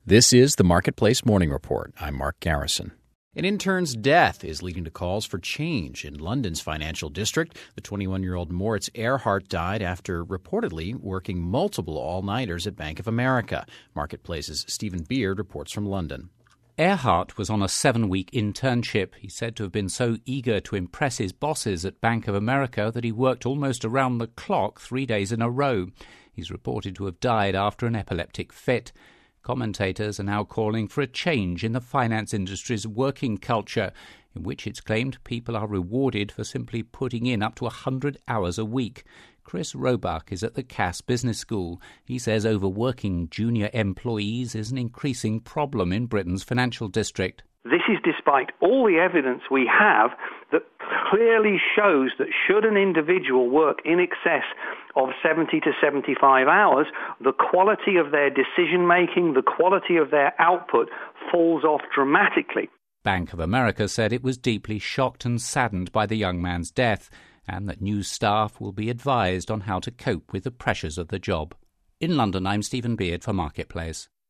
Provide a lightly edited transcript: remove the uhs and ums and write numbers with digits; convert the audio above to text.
This is the Marketplace Morning Report. I'm Mark Garrison. An intern's death is leading to calls for change in London's financial district. The 21-year-old Moritz Earhart died after reportedly working multiple all-nighters at Bank of America. Marketplace's Stephen Beard reports from London. Earhart was on a 7-week internship. He's said to have been so eager to impress his bosses at Bank of America that he worked almost around the clock 3 days in a row. He's reported to have died after an epileptic fit. Commentators are now calling for a change in the finance industry's working culture, in which it's claimed people are rewarded for simply putting in up to 100 hours a week. Chris Roebuck is at the Cass Business School. He says overworking junior employees is an increasing problem in Britain's financial district. This is despite all the evidence we have that clearly shows that should an individual work in excess of 70 to 75 hours, the quality of their decision-making, the quality of their output falls off dramatically. Bank of America said it was deeply shocked and saddened by the young man's death, and that new staff will be advised on how to cope with the pressures of the job. In London, I'm Stephen Beard for Marketplace.